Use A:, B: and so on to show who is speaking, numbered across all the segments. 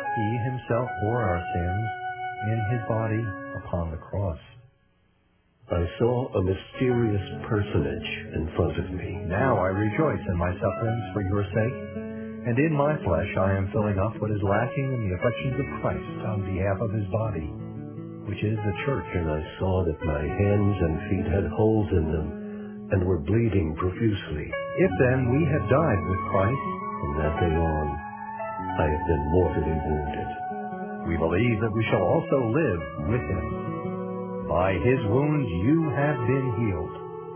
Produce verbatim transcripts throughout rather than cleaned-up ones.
A: He himself bore our sins in his body upon the cross.
B: I saw a mysterious personage in front of me.
A: Now I rejoice in my sufferings for your sake, and in my flesh I am filling up what is lacking in the afflictions of Christ on behalf of his body, which is the church.
B: And I saw that my hands and feet had holes in them and were bleeding profusely.
A: If then we have died with Christ,
B: from that day on I have been mortally wounded.
A: we believe that we shall also live with him. By his wounds you have been healed.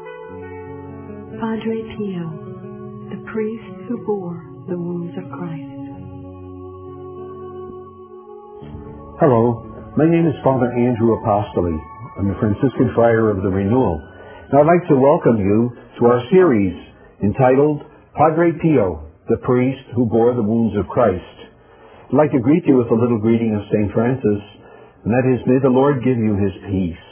C: Padre Pio, the priest who bore the wounds of Christ.
D: Hello, my name is Father Andrew Apostoli. I'm the Franciscan Friar of the Renewal. And I'd like to welcome you to our series entitled Padre Pio, the priest who bore the wounds of Christ. I'd like to greet you with a little greeting of Saint Francis, and that is, may the Lord give you his peace.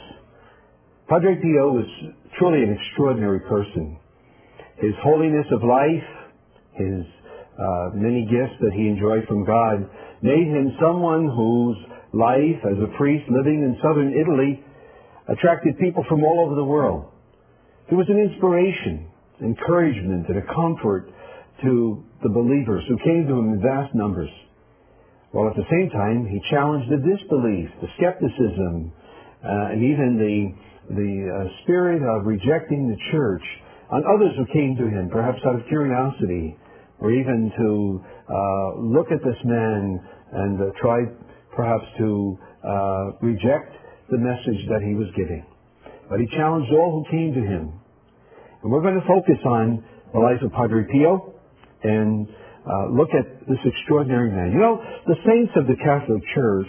D: Padre Pio was truly an extraordinary person. His holiness of life, his uh, many gifts that he enjoyed from God, made him someone whose life as a priest living in southern Italy attracted people from all over the world. He was an inspiration, encouragement, and a comfort to the believers who came to him in vast numbers. While at the same time, he challenged the disbelief, the skepticism, uh, and even the, the uh, spirit of rejecting the church on others who came to him, perhaps out of curiosity, or even to uh, look at this man and uh, try perhaps to uh, reject the message that he was giving. But he challenged all who came to him. And we're going to focus on the life of Padre Pio and uh, look at this extraordinary man. You know, the saints of the Catholic Church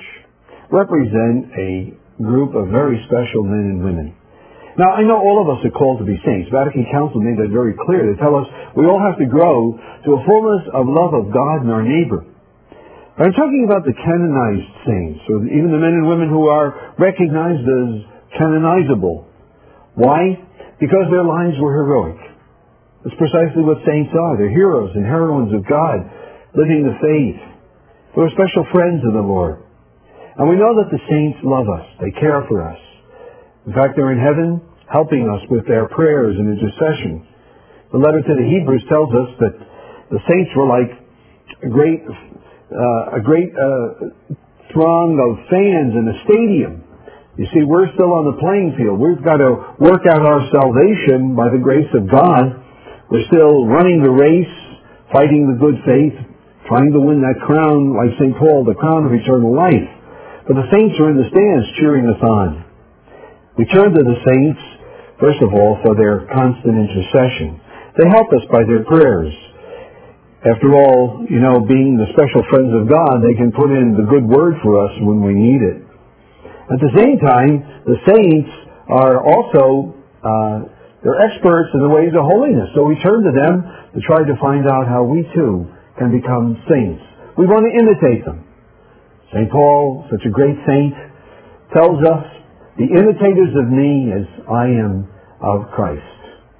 D: represent a group of very special men and women. Now, I know all of us are called to be saints. Vatican Council made that very clear. They tell us we all have to grow to a fullness of love of God and our neighbor. But I'm talking about the canonized saints, or even the men and women who are recognized as canonizable. Why? Because their lives were heroic. That's precisely what saints are. They're heroes and heroines of God, living the faith. They were special friends of the Lord. And we know that the saints love us. They care for us. In fact, they're in heaven helping us with their prayers and intercession. The letter to the Hebrews tells us that the saints were like a great, uh, a great uh, throng of fans in a stadium. You see, we're still on the playing field. We've got to work out our salvation by the grace of God. We're still running the race, fighting the good faith, trying to win that crown, like Saint Paul, the crown of eternal life. But the saints are in the stands cheering us on. We turn to the saints, first of all, for their constant intercession. They help us by their prayers. After all, you know, being the special friends of God, they can put in the good word for us when we need it. At the same time, the saints are also, uh, they're experts in the ways of holiness. So we turn to them to try to find out how we too can become saints. We want to imitate them. Saint Paul, such a great saint, tells us, "Be imitators of me as I am of Christ."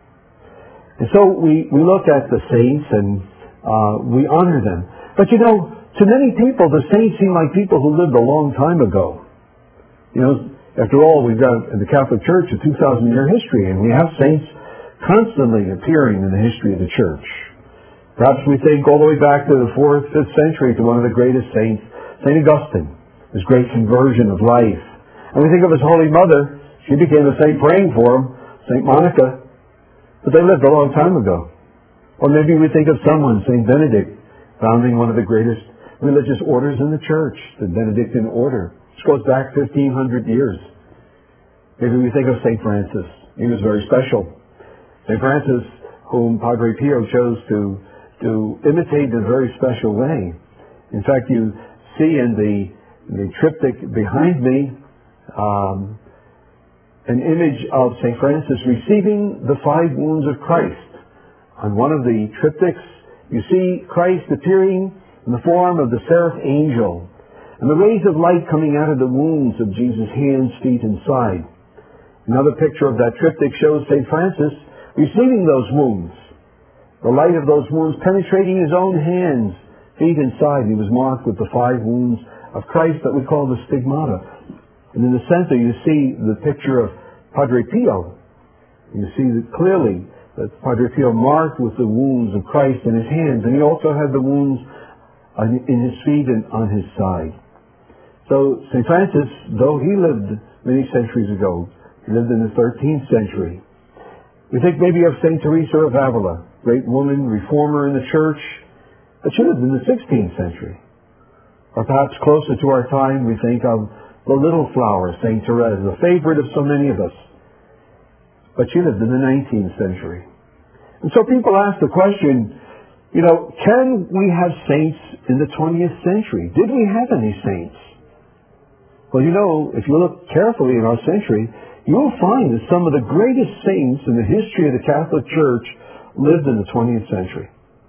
D: And so we, we look at the saints and uh, we honor them. But you know, to many people, the saints seem like people who lived a long time ago. You know, after all, we've got in the Catholic Church a two thousand year history, and we have saints constantly appearing in the history of the Church. Perhaps we think all the way back to the fourth, fifth century to one of the greatest saints, Saint Augustine, his great conversion of life. And we think of his Holy Mother. She became a saint praying for him, Saint Monica. But they lived a long time ago. Or maybe we think of someone, Saint Benedict, founding one of the greatest religious orders in the Church, the Benedictine order. This goes back fifteen hundred years. Maybe we think of Saint Francis. He was very special. Saint Francis, whom Padre Pio chose to, to imitate in a very special way. In fact, you see in the, the triptych behind me um, an image of Saint Francis receiving the five wounds of Christ. On one of the triptychs, you see Christ appearing in the form of the seraph angel, and the rays of light coming out of the wounds of Jesus' hands, feet, and side. Another picture of that triptych shows Saint Francis receiving those wounds, the light of those wounds penetrating his own hands, feet and side. He was marked with the five wounds of Christ that we call the stigmata. And in the center you see the picture of Padre Pio. You see that clearly that Padre Pio marked with the wounds of Christ in his hands, and he also had the wounds in his feet and on his side. So Saint Francis, though he lived many centuries ago, he lived in the thirteenth century. We think maybe of Saint Teresa of Avila, great woman, reformer in the church, but she lived in the sixteenth century. Or perhaps closer to our time, we think of the little flower, Saint Therese, the favorite of so many of us. But she lived in the nineteenth century. And so people ask the question, you know, can we have saints in the twentieth century? Did we have any saints? Well, you know, if you look carefully in our century, you'll find that some of the greatest saints in the history of the Catholic Church lived in the twentieth century.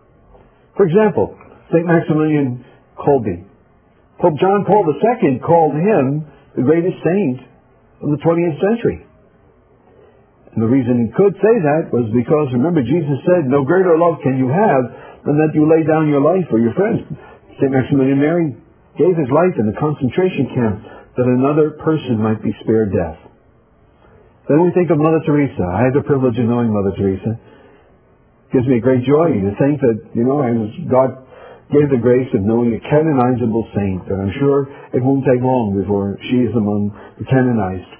D: For example, Saint Maximilian Kolbe. Pope John Paul the Second called him the greatest saint of the twentieth century. And the reason he could say that was because, remember, Jesus said, no greater love can you have than that you lay down your life for your friends. Saint Maximilian Mary gave his life in the concentration camp that another person might be spared death. Then we think of Mother Teresa. I had the privilege of knowing Mother Teresa. It gives me great joy to think that, you know, God gave the grace of knowing a canonizable saint, and I'm sure it won't take long before she is among the canonized.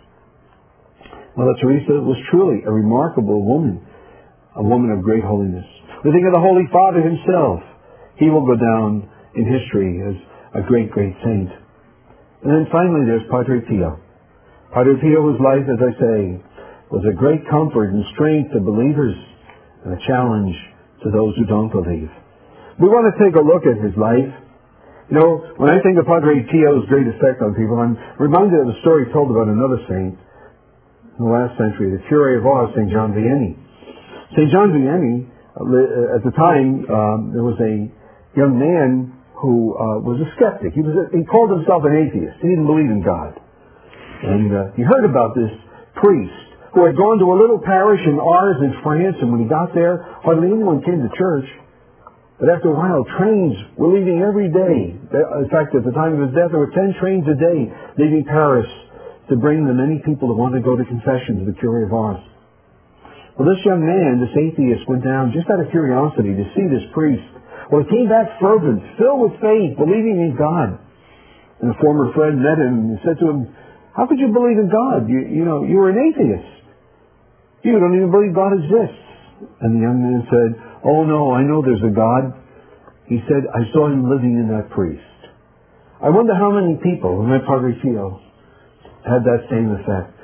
D: Mother Teresa was truly a remarkable woman, a woman of great holiness. We think of the Holy Father himself. He will go down in history as a great, great saint. And then finally there's Padre Pio. Padre Pio, whose life, as I say, was a great comfort and strength to believers and a challenge to those who don't believe. We want to take a look at his life. You know, when I think of Padre Pio's great effect on people, I'm reminded of a story told about another saint in the last century, the Cure of Ars, Saint John Vianney. Saint John Vianney, uh, at the time, um, there was a young man who uh, was a skeptic. He was a, he called himself an atheist. He didn't believe in God. And uh, he heard about this priest who had gone to a little parish in Ars in France, and when he got there, hardly anyone came to church. But after a while, trains were leaving every day. In fact, at the time of his death, there were ten trains a day leaving Paris to bring the many people that wanted to go to confession to the Cure of Ars. Well, this young man, this atheist, went down just out of curiosity to see this priest. Well, he came back fervent, filled with faith, believing in God. And a former friend met him and said to him, how could you believe in God? You, you know, you were an atheist. You don't even believe God exists. And the young man said, oh no, I know there's a God. He said, I saw him living in that priest. I wonder how many people who met Padre Pio had that same effect.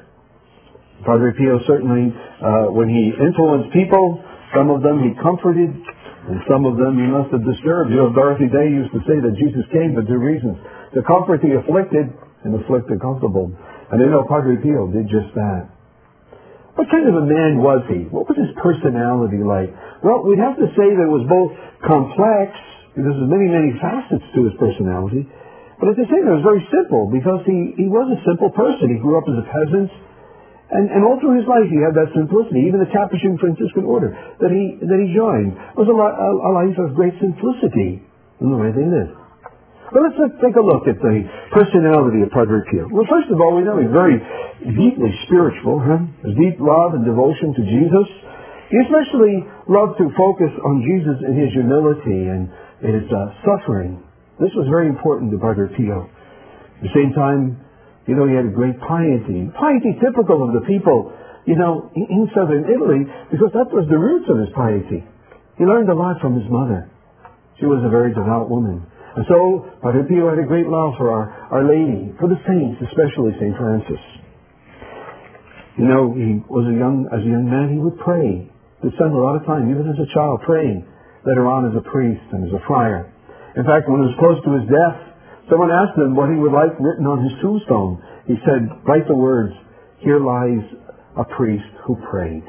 D: Padre Pio certainly, uh, when he influenced people, some of them he comforted, and some of them he must have disturbed. You know, Dorothy Day used to say that Jesus came for two reasons: to comfort the afflicted and afflict the comfortable. And I know Padre Pio did just that. What kind of a man was he? What was his personality like? Well, we'd have to say that it was both complex, because there's many, many facets to his personality, but at the same time it was very simple, because he, he was a simple person. He grew up as a peasant, and, and all through his life he had that simplicity. Even the Capuchin Franciscan order that he that he joined was a, li- a life of great simplicity in the way they lived. Well, let's take a look at the personality of Padre Pio. Well, first of all, we know he's very deeply spiritual. Huh? His deep love and devotion to Jesus. He especially loved to focus on Jesus in his humility and his uh, suffering. This was very important to Padre Pio. At the same time, you know, he had a great piety. Piety typical of the people, you know, in southern Italy, because that was the roots of his piety. He learned a lot from his mother. She was a very devout woman. And so, Padre Pio had a great love for our, our Lady, for the saints, especially Saint Francis. You know, he was a young, as a young man, he would pray. He spent a lot of time, even as a child, praying. Later on as a priest and as a friar. In fact, when he was close to his death, someone asked him what he would like written on his tombstone. He said, write the words, here lies a priest who prayed.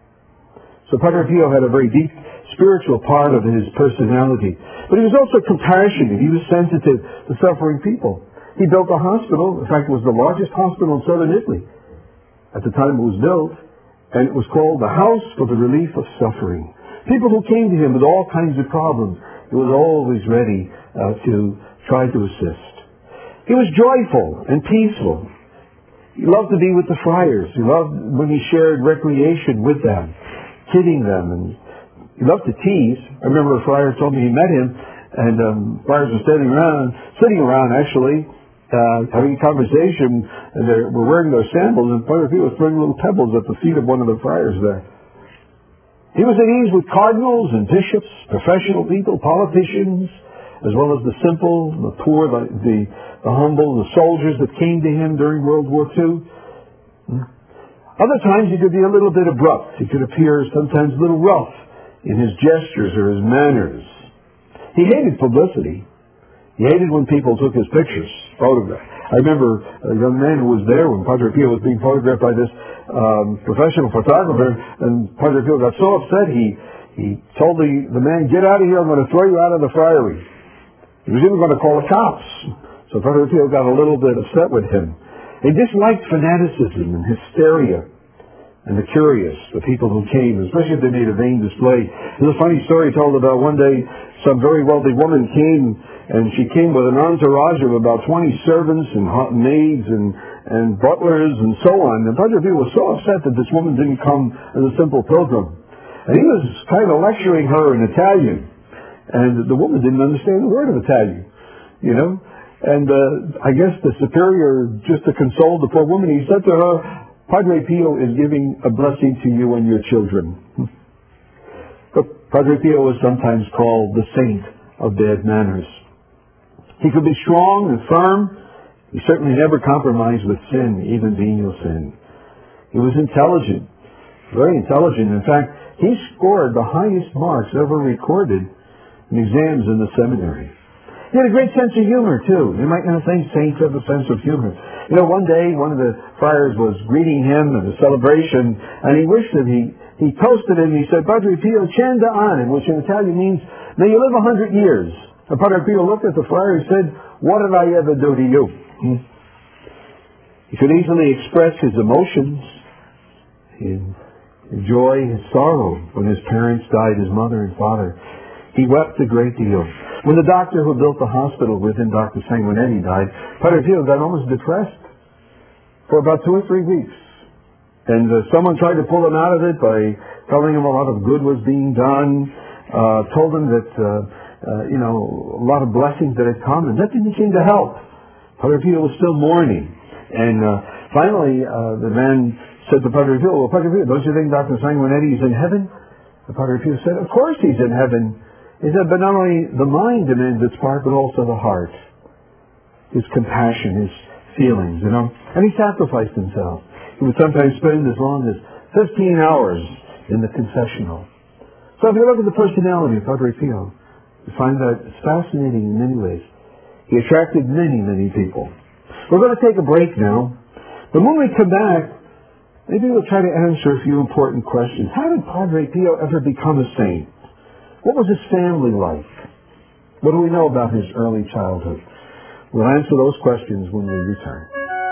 D: So Padre Pio had a very deep spiritual part of his personality. But he was also compassionate. He was sensitive to suffering people. He built a hospital. In fact, it was the largest hospital in southern Italy at the time it was built, and it was called the House for the Relief of Suffering. People who came to him with all kinds of problems, He was always ready uh, to try to assist. He was joyful and peaceful. He loved to be with the friars. He loved when he shared recreation with them, kidding them, and he loved to tease. I remember a friar told me he met him, and um, friars were standing around, sitting around actually, uh, having a conversation, and they were wearing their sandals, and Father Pio was throwing little pebbles at the feet of one of the friars there. He was at ease with cardinals and bishops, professional people, politicians, as well as the simple, the poor, the, the, the humble, the soldiers that came to him during World War Two. Other times he could be a little bit abrupt. He could appear sometimes a little rough in his gestures or his manners. He hated publicity. He hated when people took his pictures, photographs. I remember a young man who was there when Padre Pio was being photographed by this um, professional photographer, and Padre Pio got so upset he he told the, the man, "Get out of here, I'm going to throw you out of the friary." He was even going to call the cops. So Padre Pio got a little bit upset with him. He disliked fanaticism and hysteria and the curious, the people who came, especially if they made a vain display. There's a funny story told about one day some very wealthy woman came, and she came with an entourage of about twenty servants and hot maids and, and butlers and so on. And Padre Pio was so upset that this woman didn't come as a simple pilgrim. And he was kind of lecturing her in Italian. And the woman didn't understand a word of Italian, you know. And uh, I guess the superior, just to console the poor woman, he said to her, "Padre Pio is giving a blessing to you and your children." But Padre Pio was sometimes called the saint of bad manners. He could be strong and firm. He certainly never compromised with sin, even venial sin. He was intelligent, very intelligent. In fact, he scored the highest marks ever recorded in exams in the seminary. He had a great sense of humor, too. You might not think saints have a sense of humor. You know, one day, one of the friars was greeting him at a celebration, and he wished that he, he toasted him. He said, "Padre Pio, cento anni," which in Italian means, "May you live a hundred years." And Padre Pio looked at the friar and said, "What did I ever do to you?" Hmm? He could easily express his emotions, his joy, his sorrow when his parents died, his mother and father. He wept a great deal. When the doctor who built the hospital with him, Doctor Sanguinetti, died, Padre Pio got almost depressed for about two or three weeks. And uh, someone tried to pull him out of it by telling him a lot of good was being done, uh, told him that, uh, uh, you know, a lot of blessings that had come, and that didn't seem to help. Padre Pio was still mourning. And uh, finally, uh, the man said to Padre Pio, "Well, Padre Pio, don't you think Doctor Sanguinetti is in heaven?" And Padre Pio said, "Of course he's in heaven." He said, "But not only the mind demands its part, but also the heart. His compassion, his feelings, you know." And he sacrificed himself. He would sometimes spend as long as fifteen hours in the confessional. So if you look at the personality of Padre Pio, you find that it's fascinating in many ways. He attracted many, many people. We're going to take a break now. But when we come back, maybe we'll try to answer a few important questions. How did Padre Pio ever become a saint? What was his family like? What do we know about his early childhood? We'll answer those questions when we return.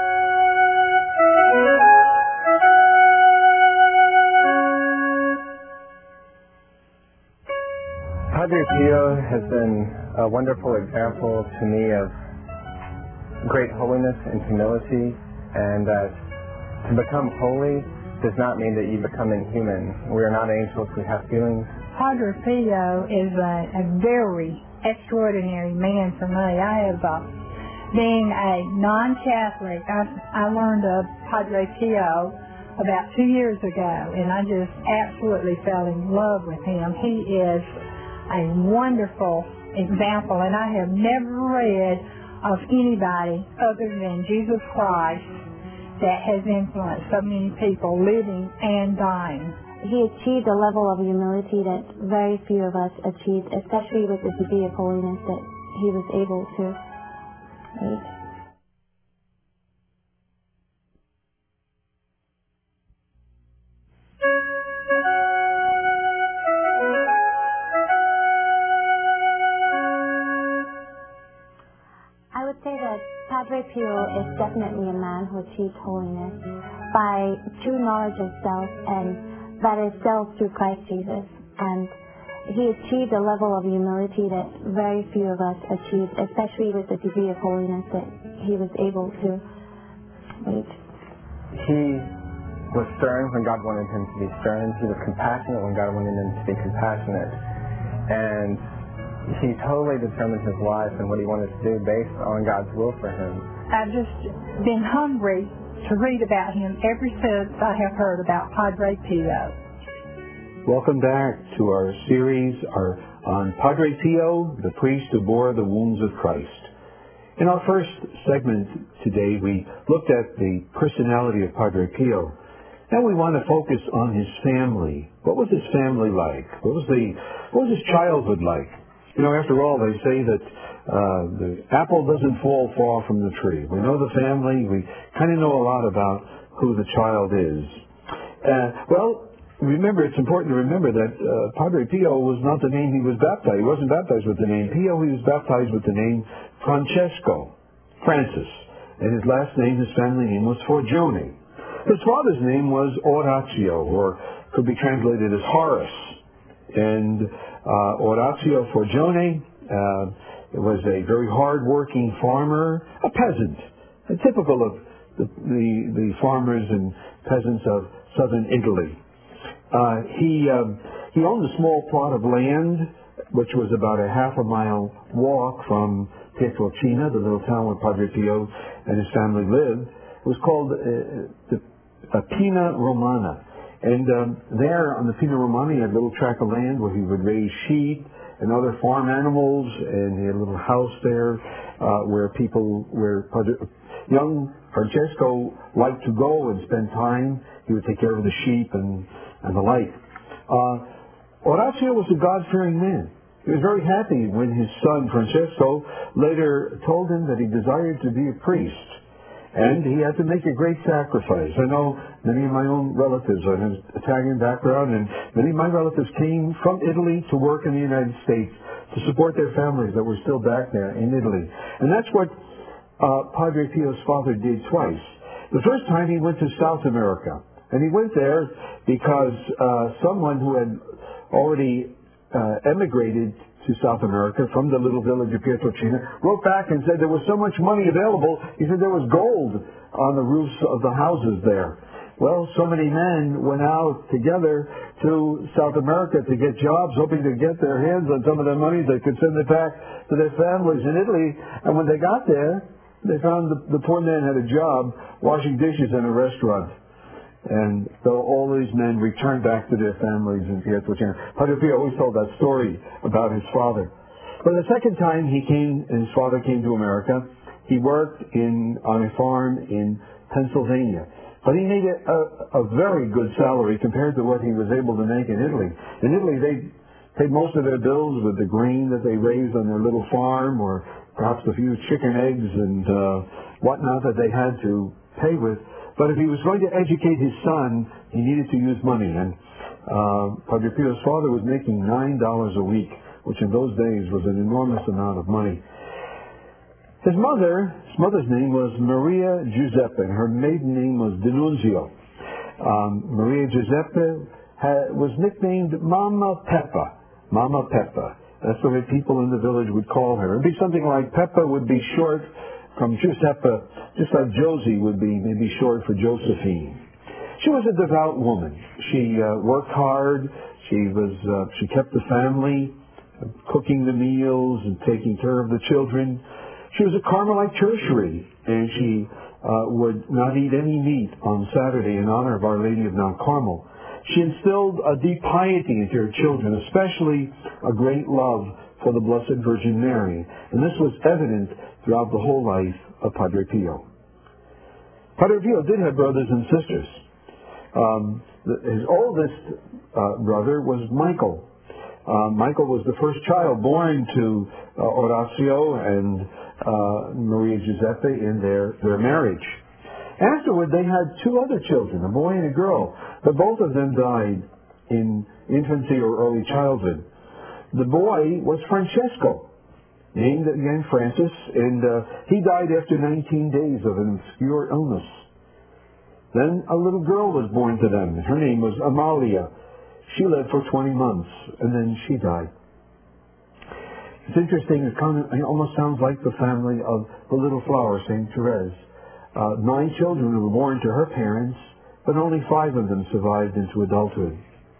E: Padre Pio has been a wonderful example to me of great holiness and humility, and that to become holy does not mean that you become inhuman. We are not angels, we have feelings.
F: Padre Pio is a, a very extraordinary man for me. I have, uh, being a non-Catholic, I, I learned of Padre Pio about two years ago, and I just absolutely fell in love with him. He is a wonderful example, and I have never read of anybody other than Jesus Christ that has influenced so many people living and dying.
G: He achieved a level of humility that very few of us achieved, especially with the degree of holiness that he was able to reach. I would say that Padre Pio is definitely a man who achieved holiness by true knowledge of self, and that is self through Christ Jesus. And he achieved a level of humility that very few of us achieved, especially with the degree of holiness that he was able to reach.
E: He was stern when God wanted him to be stern. He was compassionate when God wanted him to be compassionate. And he totally determined his life and what he wanted to do based on God's will for him.
F: I've just been hungry to read about him ever since I have heard about Padre Pio.
D: Welcome back to our series our, on Padre Pio, the priest who bore the wounds of Christ. In our first segment today, we looked at the personality of Padre Pio. Now we want to focus on his family. What was his family like? What was the what was his childhood like? You know, after all, they say that uh, the apple doesn't fall far from the tree. We know the family. We kind of know a lot about who the child is. Uh, well, remember, it's important to remember that uh, Padre Pio was not the name he was baptized. He wasn't baptized with the name Pio. He was baptized with the name Francesco, Francis. And his last name, his family name, was Forgione. His father's name was Orazio, or could be translated as Horace. And uh, Orazio Forgione uh, was a very hard-working farmer, a peasant, a typical of the, the, the farmers and peasants of southern Italy. Uh, he um, he owned a small plot of land, which was about a half a mile walk from Pietrelcina, the little town where Padre Pio and his family lived. It was called uh, the uh, Pina Romana. And um, there on the Pina Romana, he had a little tract of land where he would raise sheep and other farm animals, and he had a little house there uh, where people, where Padre, young Francesco liked to go and spend time. He would take care of the sheep and, and the like. Uh, Orazio was a God-fearing man. He was very happy when his son Francesco later told him that he desired to be a priest. And he had to make a great sacrifice. I know many of my own relatives are an Italian background, and many of my relatives came from Italy to work in the United States to support their families that were still back there in Italy. And that's what uh, Padre Pio's father did twice. The first time he went to South America, and he went there because uh, someone who had already uh, emigrated to South America from the little village of Pietrelcina wrote back and said there was so much money available. He said there was gold on the roofs of the houses there. Well, so many men went out together to South America to get jobs, hoping to get their hands on some of their money they could send it back to their families in Italy. And when they got there, they found the, the poor man had a job washing dishes in a restaurant. And so all these men returned back to their families in Pietrelcina. Padre Pio always told that story about his father. But the second time he came, and his father came to America, he worked in on a farm in Pennsylvania. But he made a, a, a very good salary compared to what he was able to make in Italy. In Italy, they paid most of their bills with the grain that they raised on their little farm, or perhaps a few chicken eggs and uh, whatnot that they had to pay with. But if he was going to educate his son, he needed to use money. And uh, Padre Pio's father was making nine dollars a week, which in those days was an enormous amount of money. His mother, his mother's name was Maria Giuseppe, and her maiden name was Denunzio. Um, Maria Giuseppe had, was nicknamed Mama Peppa. Mama Peppa. That's the way people in the village would call her. It'd be something like Peppa would be short from Giuseppe, just like Josie would be maybe short for Josephine. She was a devout woman. She uh, worked hard. She was uh, she kept the family, uh, cooking the meals and taking care of the children. She was a Carmelite tertiary, and she uh, would not eat any meat on Saturday in honor of Our Lady of Mount Carmel. She instilled a deep piety into her children, especially a great love for the Blessed Virgin Mary. And this was evident throughout the whole life of Padre Pio. Padre Pio did have brothers and sisters. Um, his oldest uh, brother was Michael. Uh, Michael was the first child born to uh, Orazio and uh, Maria Giuseppe in their, their marriage. Afterward, they had two other children, a boy and a girl, but both of them died in infancy or early childhood. The boy was Francesco, named again Francis, and uh, he died after nineteen days of an obscure illness. Then a little girl was born to them. Her name was Amalia. She lived for twenty months, and then she died. It's interesting, it, kind of, it almost sounds like the family of the little flower, Saint Therese. Uh, nine children were born to her parents, but only five of them survived into adulthood.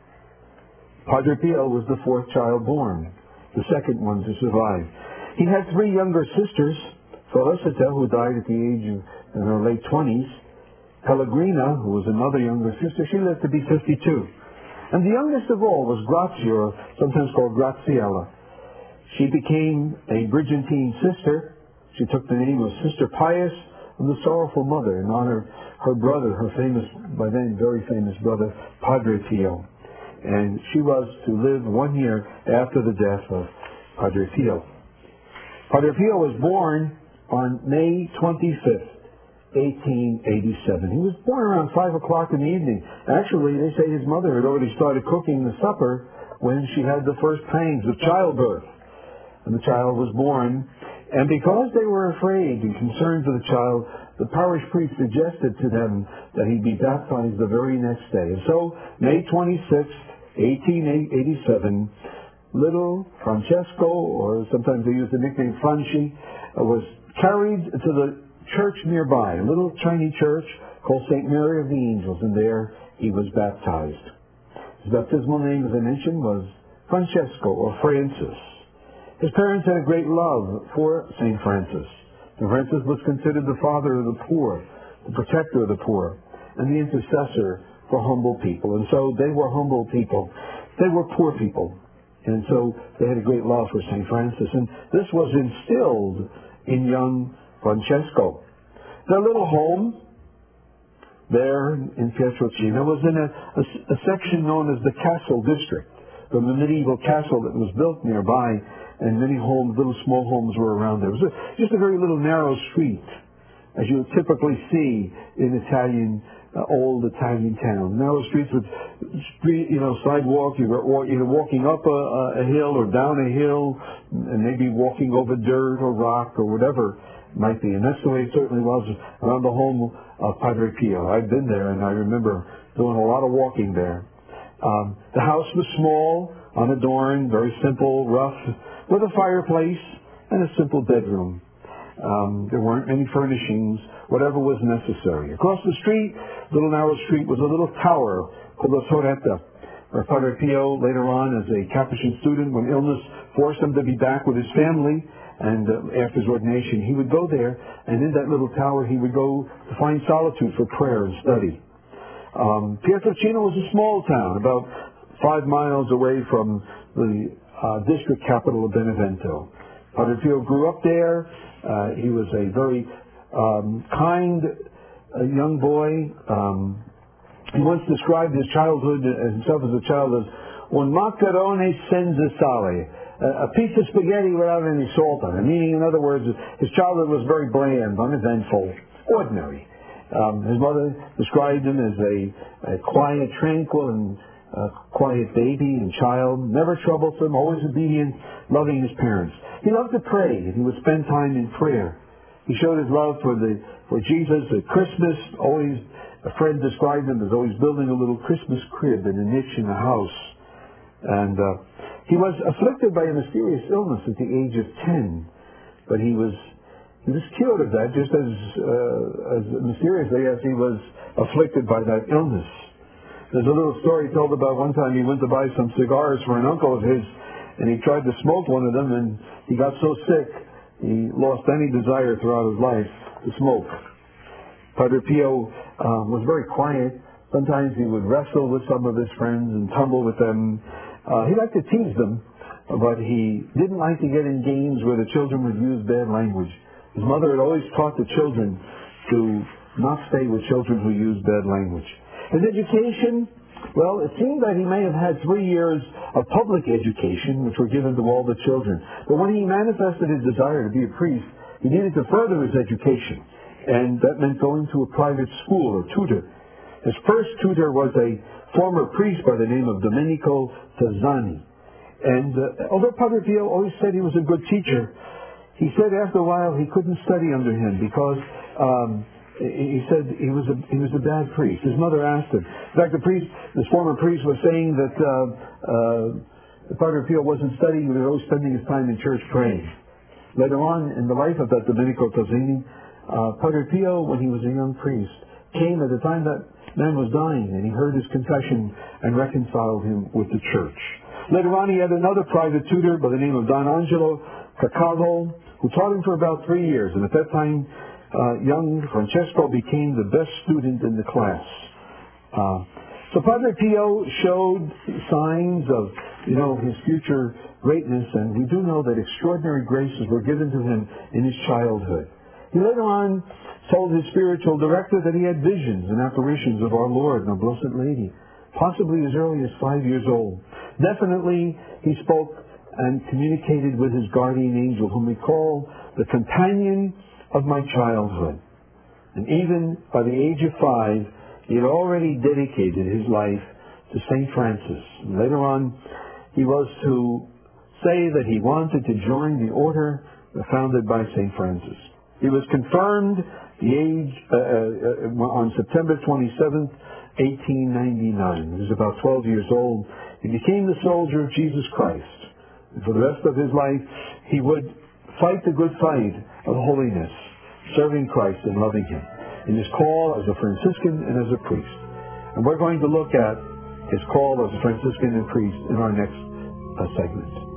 D: Padre Pio was the fourth child born, the second one to survive. He had three younger sisters, Felicita, who died at the age of in her late twenties, Pellegrina, who was another younger sister, she lived to be fifty-two. And the youngest of all was Grazia, or sometimes called Graziella. She became a Brigittine sister. She took the name of Sister Pius of the Sorrowful Mother in honor of her brother, her famous, by then very famous brother, Padre Pio. And she was to live one year after the death of Padre Pio. Padre Pio was born on May twenty-fifth, eighteen eighty-seven. He was born around five o'clock in the evening. Actually, they say his mother had already started cooking the supper when she had the first pangs of childbirth. And the child was born. And because they were afraid and concerned for the child, the parish priest suggested to them that he be baptized the very next day. And so, May twenty-sixth, eighteen eighty-seven, little Francesco, or sometimes they use the nickname Franci, uh, was carried to the church nearby, a little tiny church called Saint Mary of the Angels, and there he was baptized. His baptismal name, as I mentioned, was Francesco, or Francis. His parents had a great love for Saint Francis. Saint Francis was considered the father of the poor, the protector of the poor, and the intercessor for humble people. And so they were humble people. They were poor people. And so they had a great love for Saint Francis. And this was instilled in young Francesco. Their little home there in Pietrelcina was in a, a, a section known as the Castle District, from the medieval castle that was built nearby, and many homes, little small homes were around there. It was a, just a very little narrow street, as you would typically see in Italian, uh, old Italian town. Narrow streets with street, you know, sidewalk. You were either walking up a, a hill or down a hill, and maybe walking over dirt or rock or whatever it might be. And that's the way it certainly was around the home of Padre Pio. I've been there, and I remember doing a lot of walking there. Um, the house was small, unadorned, very simple, rough, with a fireplace and a simple bedroom. Um, there weren't many furnishings, whatever was necessary. Across the street, little narrow street, was a little tower called the Torretta, where Padre Pio, later on as a Capuchin student, when illness forced him to be back with his family, and uh, after his ordination, he would go there, and in that little tower he would go to find solitude for prayer and study. Um, Pietrelcina was a small town, about five miles away from the uh, district capital of Benevento. Padre Pio grew up there. Uh, he was a very um, kind uh, young boy. Um, he once described his childhood as himself as a child as un macarone senza sale, a piece of spaghetti without any salt on it. Meaning, in other words, his childhood was very bland, uneventful, ordinary. Um, his mother described him as a, a quiet, tranquil, and uh, quiet baby and child, never troublesome, always obedient, loving his parents. He loved to pray, and he would spend time in prayer. He showed his love for the for Jesus at Christmas. Always, a friend described him as always building a little Christmas crib in a niche in the house. And uh, he was afflicted by a mysterious illness at the age of ten, but he was he was cured of that just as uh, as mysteriously as he was afflicted by that illness. There's a little story told about one time he went to buy some cigars for an uncle of his, and he tried to smoke one of them, and he got so sick he lost any desire throughout his life to smoke. Padre Pio uh, was very quiet. Sometimes he would wrestle with some of his friends and tumble with them. Uh, he liked to tease them, but he didn't like to get in games where the children would use bad language. His mother had always taught the children to not stay with children who use bad language. His education, well, it seemed that he may have had three years of public education, which were given to all the children. But when he manifested his desire to be a priest, he needed to further his education. And that meant going to a private school or tutor. His first tutor was a former priest by the name of Domenico Tazzani. And uh, although Padre Pio always said he was a good teacher, he said after a while he couldn't study under him because um, he said he was a he was a bad priest. His mother asked him. In fact, the priest, this former priest, was saying that uh, uh, Padre Pio wasn't studying; he was always spending his time in church praying. Later on in the life of that Domenico Tozzini, uh, Padre Pio, when he was a young priest, came at the time that man was dying, and he heard his confession and reconciled him with the church. Later on, he had another private tutor by the name of Don Angelo Caccavo, who taught him for about three years. And at that time, uh, young Francesco became the best student in the class. Uh, so Padre Pio showed signs of, you know, his future greatness, and we do know that extraordinary graces were given to him in his childhood. He later on told his spiritual director that he had visions and apparitions of our Lord and our Blessed Lady, possibly as early as five years old. Definitely, he spoke and communicated with his guardian angel, whom we call the companion of my childhood. And even by the age of five, he had already dedicated his life to Saint Francis. And later on, he was to say that he wanted to join the order founded by Saint Francis. He was confirmed the age uh, uh, on September twenty-seventh, eighteen ninety-nine. He was about twelve years old. He became the soldier of Jesus Christ. And for the rest of his life, he would fight the good fight of holiness, serving Christ and loving Him in his call as a Franciscan and as a priest. And we're going to look at his call as a Franciscan and priest in our next uh, segment.